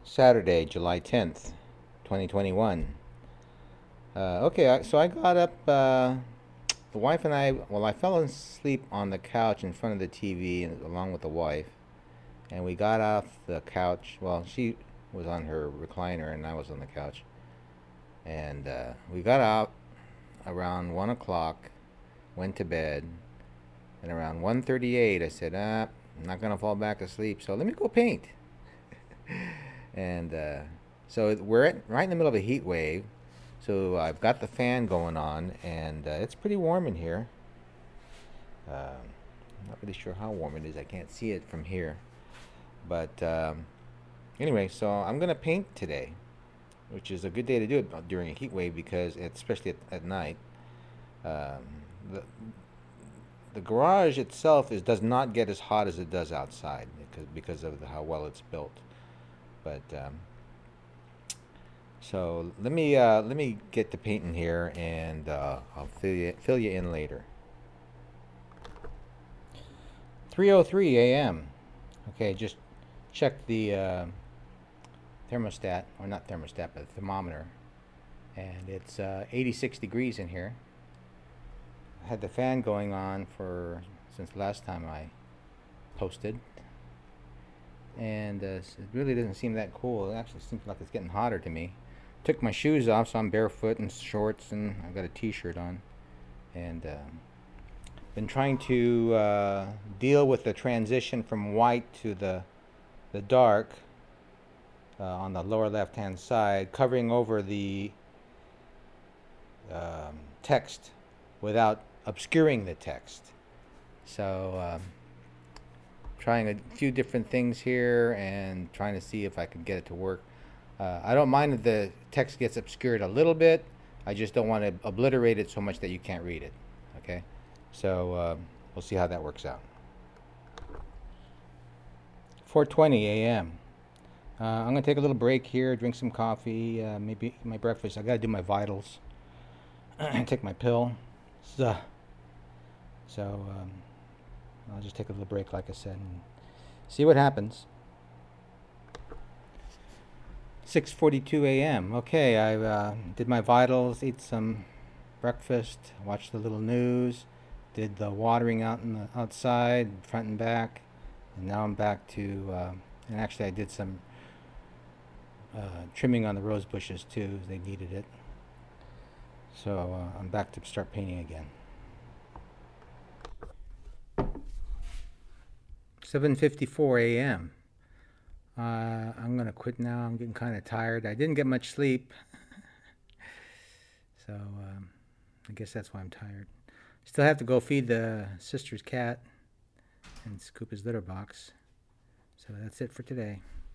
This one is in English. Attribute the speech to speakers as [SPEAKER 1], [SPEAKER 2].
[SPEAKER 1] Saturday, July 10th, 2021. So I got up. The wife and I fell asleep on the couch in front of the TV along with the wife. And we got off the couch. Well, she was on her recliner and I was on the couch. And we got out around 1 o'clock, went to bed. And around 1:38, I said, I'm not going to fall back asleep, so let me go paint. And so right in the middle of a heat wave. So I've got the fan going on, and it's pretty warm in here. I'm not really sure how warm it is. I can't see it from here. But anyway, so I'm going to paint today, which is a good day to do it during a heat wave because, especially at night, the garage itself does not get as hot as it does outside because of how well it's built. But so let me get to painting here, and I'll fill you in later. 3:03 a.m. Okay, just check the thermostat, or not thermostat, but thermometer, and it's 86 degrees in here. I had the fan going on since last time I posted, and it really doesn't seem that cool. It actually seems like it's getting hotter to me. Took my shoes off, so I'm barefoot and shorts, and I've got a t-shirt on, and been trying to deal with the transition from white to the dark on the lower left hand side, covering over the text without obscuring the text. So trying a few different things here and trying to see if I can get it to work. I don't mind if the text gets obscured a little bit. I just don't want to obliterate it so much that you can't read it. Okay, so we'll see how that works out. 4:20 a.m. I'm gonna take a little break here, drink some coffee, maybe eat my breakfast. I gotta do my vitals and take my pill. So I'll just take a little break, like I said, and see what happens. 6:42 a.m. Okay, I did my vitals, ate some breakfast, watched the little news, did the watering outside, front and back, and now I'm back to. And actually, I did some trimming on the rose bushes too. They needed it. So I'm back to start painting again. 7:54 a.m. I'm gonna quit now. I'm getting kind of tired. I didn't get much sleep, so I guess that's why I'm tired. Still have to go feed the sister's cat and scoop his litter box. So that's it for today.